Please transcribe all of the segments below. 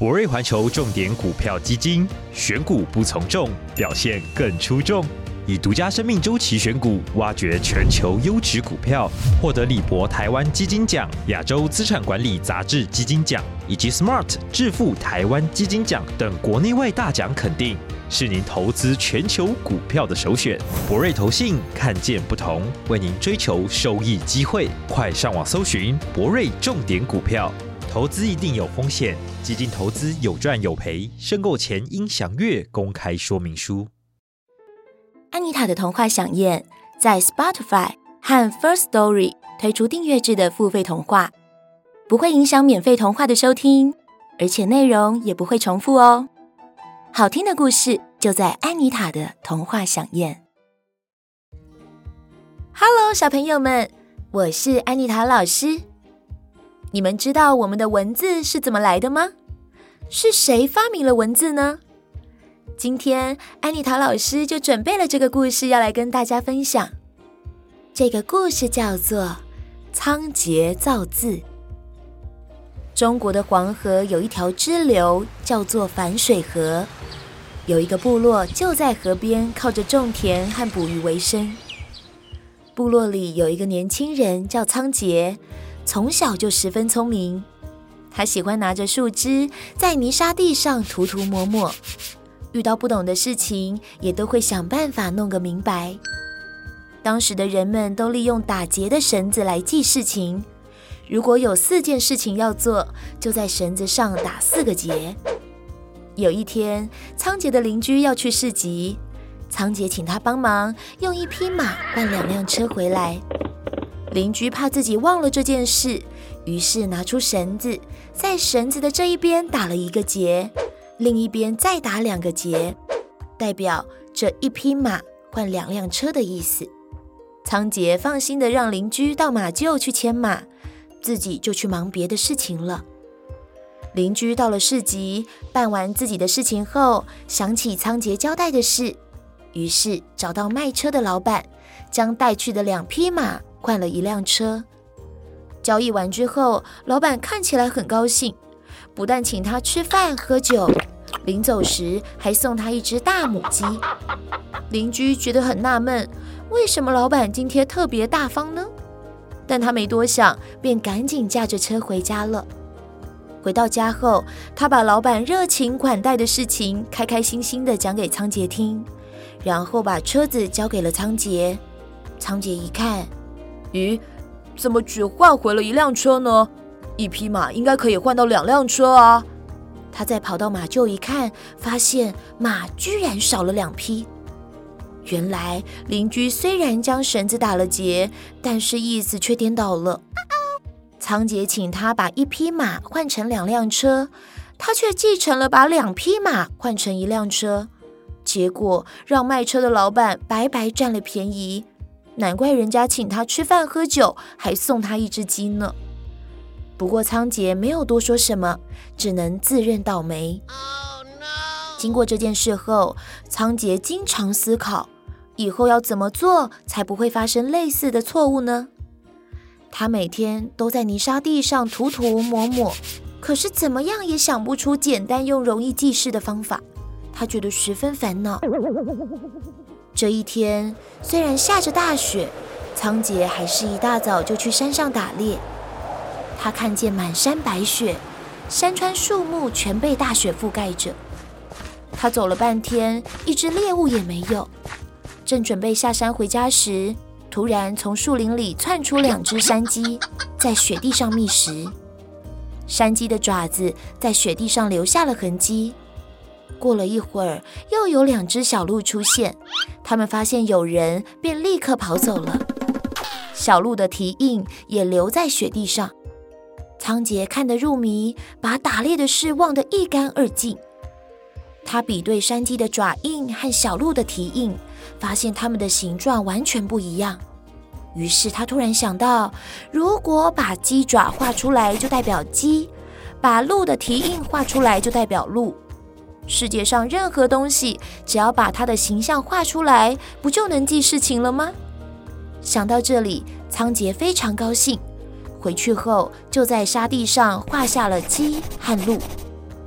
博瑞环球重点股票基金，选股不从众，表现更出众。以独家生命周期选股，挖掘全球优质股票，获得李博台湾基金奖、亚洲资产管理杂志基金奖以及 Smart 致富台湾基金奖等国内外大奖肯定，是您投资全球股票的首选。博瑞投信看见不同，为您追求收益机会。快上网搜寻博瑞重点股票。投资一定有风险，基金投资有赚有赔，申购前应详阅公开说明书。 安妮塔的童话飨宴在 Spotify 和 First Story 推出订阅制的付费童话，不会影响免费童话的收听，而且内容也不会重复哦。好听的故事就在安妮塔的童话飨宴。Hello， 小朋友们，我是安妮塔老师。你们知道我们的文字是怎么来的吗？是谁发明了文字呢？今天安妮塔老师就准备了这个故事要来跟大家分享。这个故事叫做仓颉造字。中国的黄河有一条支流叫做反水河，有一个部落就在河边，靠着种田和捕鱼为生。部落里有一个年轻人叫仓颉，从小就十分聪明。他喜欢拿着树枝在泥沙地上涂涂抹抹，遇到不懂的事情也都会想办法弄个明白。当时的人们都利用打结的绳子来记事情，如果有4件事情要做，就在绳子上打4个结。有一天，仓颉的邻居要去市集，仓颉请他帮忙用1匹马换2辆车回来。邻居怕自己忘了这件事，于是拿出绳子，在绳子的这一边打了1个结，另一边再打2个结，代表这1匹马换2辆车的意思。仓颉放心地让邻居到马厩去牵马，自己就去忙别的事情了。邻居到了市集，办完自己的事情后，想起仓颉交代的事，于是找到卖车的老板，将带去的2匹马换了1辆车。交易完之后，老板看起来很高兴，不但请他吃饭喝酒，临走时还送他1只大母鸡。邻居觉得很纳闷，为什么老板今天特别大方呢？但他没多想，便赶紧驾着车回家了。回到家后，他把老板热情款待的事情开开心心地讲给仓颉听，然后把车子交给了仓颉。仓颉一看，咦，怎么只换回了1辆车呢？1匹马应该可以换到2辆车啊！他再跑到马厩一看，发现马居然少了2匹。原来邻居虽然将绳子打了结，但是意思却颠倒了。仓颉请他把1匹马换成2辆车，他却继承了把2匹马换成1辆车，结果让卖车的老板白白占了便宜。难怪人家请他吃饭喝酒，还送他1只鸡呢。不过仓颉没有多说什么，只能自认倒霉。经过这件事后，仓颉经常思考，以后要怎么做才不会发生类似的错误呢？他每天都在泥沙地上涂涂抹抹，可是怎么样也想不出简单又容易记事的方法，他觉得十分烦恼。这一天，虽然下着大雪，仓颉还是一大早就去山上打猎。他看见满山白雪，山川树木全被大雪覆盖着。他走了半天，一只猎物也没有。正准备下山回家时，突然从树林里窜出2只山鸡，在雪地上觅食。山鸡的爪子在雪地上留下了痕迹。过了一会儿，又有2只小鹿出现，他们发现有人，便立刻跑走了。小鹿的蹄印也留在雪地上。仓颉看得入迷，把打猎的事忘得一干二净。他比对山鸡的爪印和小鹿的蹄印，发现它们的形状完全不一样。于是他突然想到，如果把鸡爪画出来就代表鸡，把鹿的蹄印画出来就代表鹿。世界上任何东西，只要把它的形象画出来，不就能记事情了吗？想到这里，仓颉非常高兴。回去后，就在沙地上画下了鸡和鹿。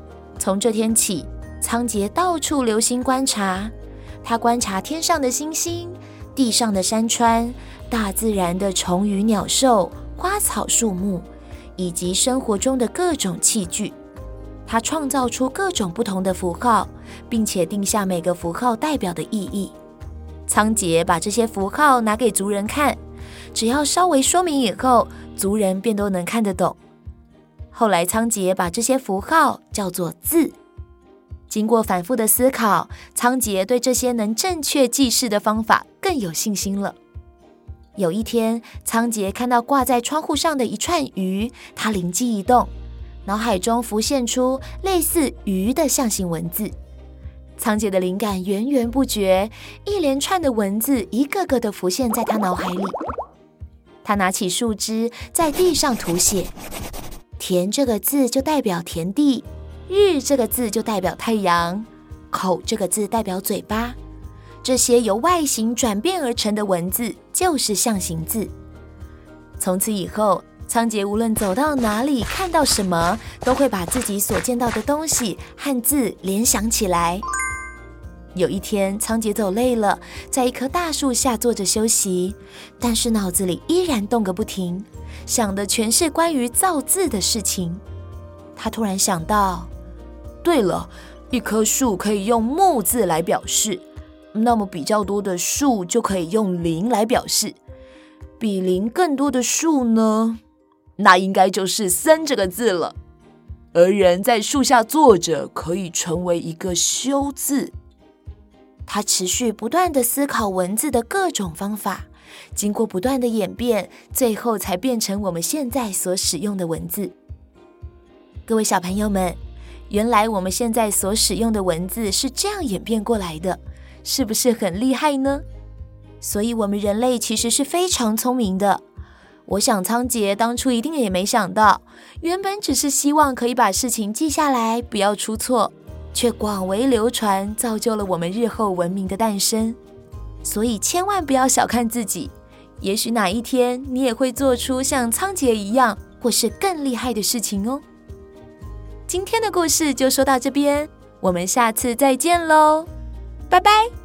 从这天起，仓颉到处留心观察，他观察天上的星星、地上的山川、大自然的虫鱼鸟兽、花草树木，以及生活中的各种器具。他创造出各种不同的符号，并且定下每个符号代表的意义。仓颉把这些符号拿给族人看，只要稍微说明以后，族人便都能看得懂。后来仓颉把这些符号叫做字。经过反复的思考，仓颉对这些能正确记事的方法更有信心了。有一天，仓颉看到挂在窗户上的一串鱼，他灵机一动，脑海中浮现出类似鱼的象形文字。仓颉的灵感源源不绝，一连串的文字一个个的浮现在他脑海里。他拿起树枝在地上涂写，田这个字就代表田地，日这个字就代表太阳，口这个字代表嘴巴。这些由外形转变而成的文字就是象形字。从此以后，仓颉无论走到哪里，看到什么，都会把自己所见到的东西和字联想起来。有一天，仓颉走累了，在一棵大树下坐着休息，但是脑子里依然动个不停，想的全是关于造字的事情。他突然想到，对了，一棵树可以用木字来表示，那么比较多的树就可以用林来表示，比林更多的树呢，那应该就是森这个字了。而人在树下坐着，可以成为一个修字。他持续不断地思考文字的各种方法，经过不断的演变，最后才变成我们现在所使用的文字。各位小朋友们，原来我们现在所使用的文字是这样演变过来的，是不是很厉害呢？所以我们人类其实是非常聪明的。我想仓颉当初一定也没想到，原本只是希望可以把事情记下来，不要出错，却广为流传，造就了我们日后文明的诞生。所以千万不要小看自己，也许哪一天你也会做出像仓颉一样，或是更厉害的事情哦。今天的故事就说到这边，我们下次再见喽，拜拜。